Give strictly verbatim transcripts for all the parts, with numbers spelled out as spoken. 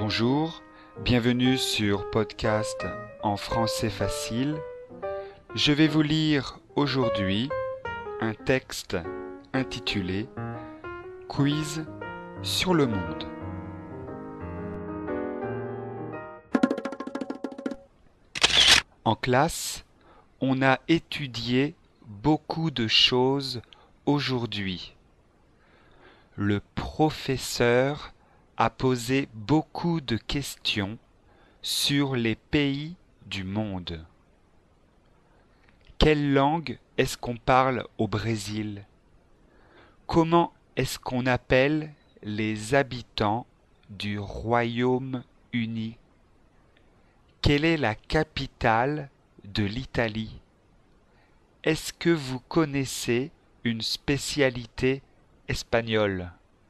Bonjour, bienvenue sur Podcast en français facile. Je vais vous lire aujourd'hui un texte intitulé Quiz sur le monde. En classe, on a étudié beaucoup de choses aujourd'hui. Le professeur a posé beaucoup de questions sur les pays du monde. Quelle langue est-ce qu'on parle au Brésil? Comment est-ce qu'on appelle les habitants du Royaume-Uni? Quelle est la capitale de l'Italie? Est-ce que vous connaissez une spécialité espagnole?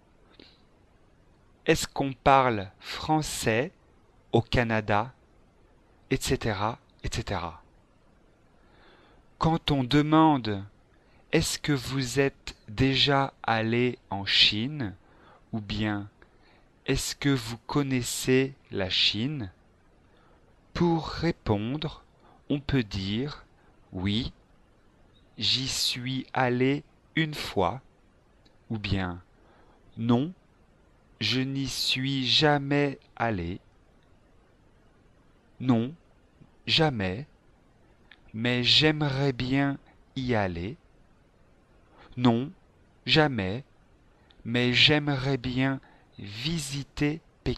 Est-ce qu'on parle français au Canada, et cetera, et cetera. Quand on demande « Est-ce que vous êtes déjà allé en Chine ?» ou bien « Est-ce que vous connaissez la Chine ?» Pour répondre, on peut dire « Oui, j'y suis allé une fois » ou bien « Non, je n'y suis jamais allé. Non, jamais, mais j'aimerais bien y aller. Non, jamais, mais j'aimerais bien visiter Pékin. »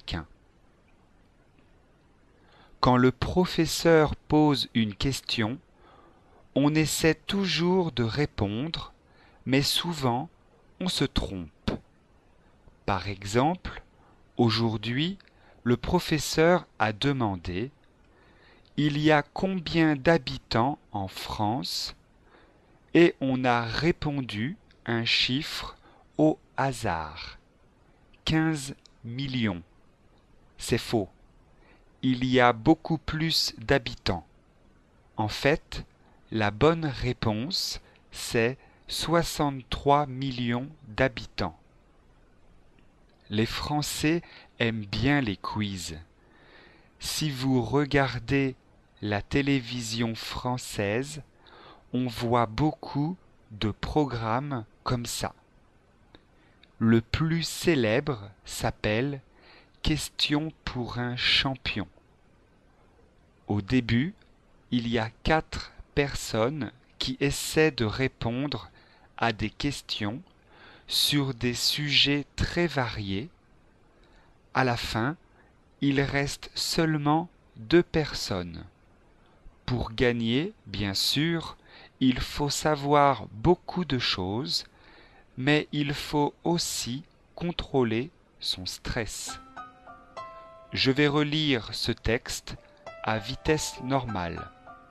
Quand le professeur pose une question, on essaie toujours de répondre, mais souvent on se trompe. Par exemple, aujourd'hui, le professeur a demandé « Il y a combien d'habitants en France ?» et on a répondu un chiffre au hasard. quinze millions. C'est faux. Il y a beaucoup plus d'habitants. En fait, la bonne réponse, c'est soixante-trois millions d'habitants. Les Français aiment bien les quiz. Si vous regardez la télévision française, on voit beaucoup de programmes comme ça. Le plus célèbre s'appelle « Question pour un champion ». Au début, il y a quatre personnes qui essaient de répondre à des questions sur des sujets très variés. À la fin, il reste seulement deux personnes. Pour gagner, bien sûr, il faut savoir beaucoup de choses, mais il faut aussi contrôler son stress. Je vais relire ce texte à vitesse normale.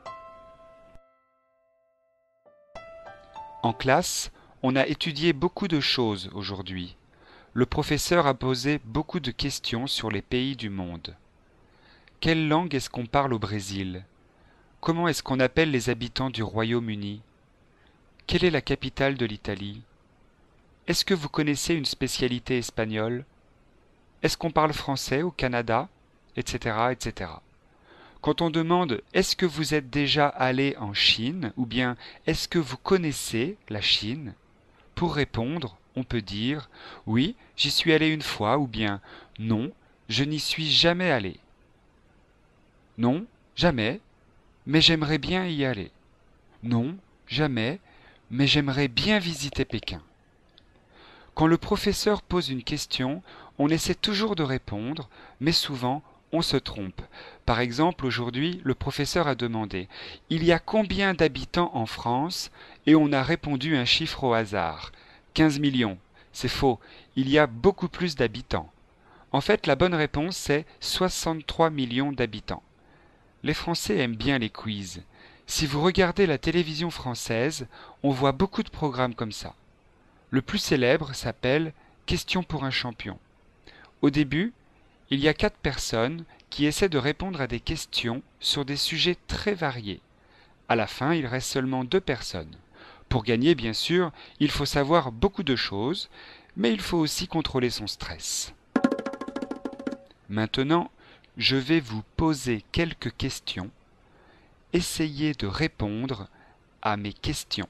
En classe, on a étudié beaucoup de choses aujourd'hui. Le professeur a posé beaucoup de questions sur les pays du monde. Quelle langue est-ce qu'on parle au Brésil? Comment est-ce qu'on appelle les habitants du Royaume-Uni? Quelle est la capitale de l'Italie? Est-ce que vous connaissez une spécialité espagnole? Est-ce qu'on parle français au Canada? Etc, et cetera. Quand on demande « Est-ce que vous êtes déjà allé en Chine ?» ou bien « Est-ce que vous connaissez la Chine ?» Pour répondre, on peut dire « Oui, j'y suis allé une fois » ou bien « Non, je n'y suis jamais allé. » Non, jamais, mais j'aimerais bien y aller. Non, jamais, mais j'aimerais bien visiter Pékin. Quand le professeur pose une question, on essaie toujours de répondre, mais souvent on se trompe. Par exemple, aujourd'hui, le professeur a demandé « Il y a combien d'habitants en France ?» et on a répondu un chiffre au hasard. quinze millions. C'est faux. Il y a beaucoup plus d'habitants. En fait, la bonne réponse, c'est soixante-trois millions d'habitants. Les Français aiment bien les quiz. Si vous regardez la télévision française, on voit beaucoup de programmes comme ça. Le plus célèbre s'appelle « Question pour un champion ». Au début, il y a quatre personnes qui essaient de répondre à des questions sur des sujets très variés. À la fin, il reste seulement deux personnes. Pour gagner, bien sûr, il faut savoir beaucoup de choses, mais il faut aussi contrôler son stress. Maintenant, je vais vous poser quelques questions. Essayez de répondre à mes questions.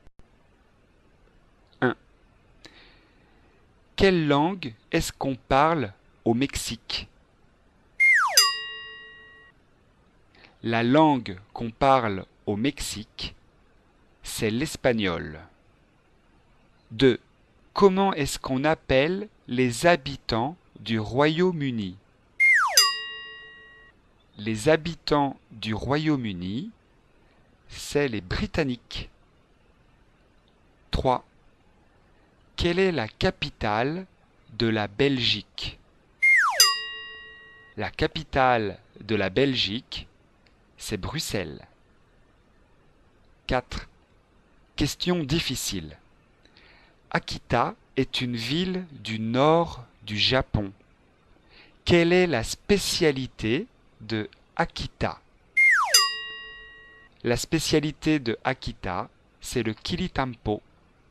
un. Quelle langue est-ce qu'on parle au Mexique? La langue qu'on parle au Mexique, c'est l'espagnol. deux. Comment est-ce qu'on appelle les habitants du Royaume-Uni? Les habitants du Royaume-Uni, c'est les Britanniques. trois. Quelle est la capitale de la Belgique? La capitale de la Belgique, c'est Bruxelles. quatre. Question difficile. Akita est une ville du nord du Japon. Quelle est la spécialité de Akita? La spécialité de Akita, c'est le kiritampo.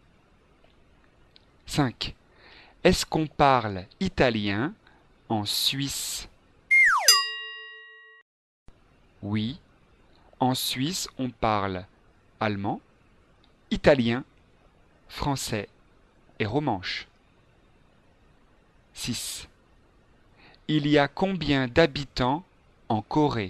cinq. Est-ce qu'on parle italien en Suisse? Oui, en Suisse on parle allemand, italien, français et romanche. six. Il y a combien d'habitants en Corée?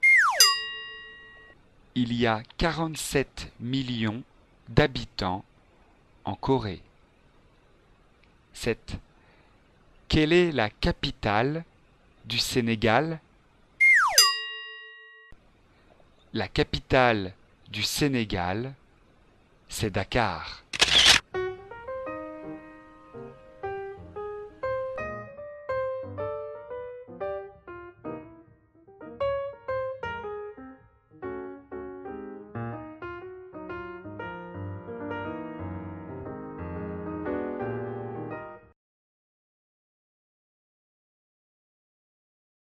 Il y a quarante-sept millions d'habitants en Corée. sept. Quelle est la capitale du Sénégal? La capitale du Sénégal, c'est Dakar.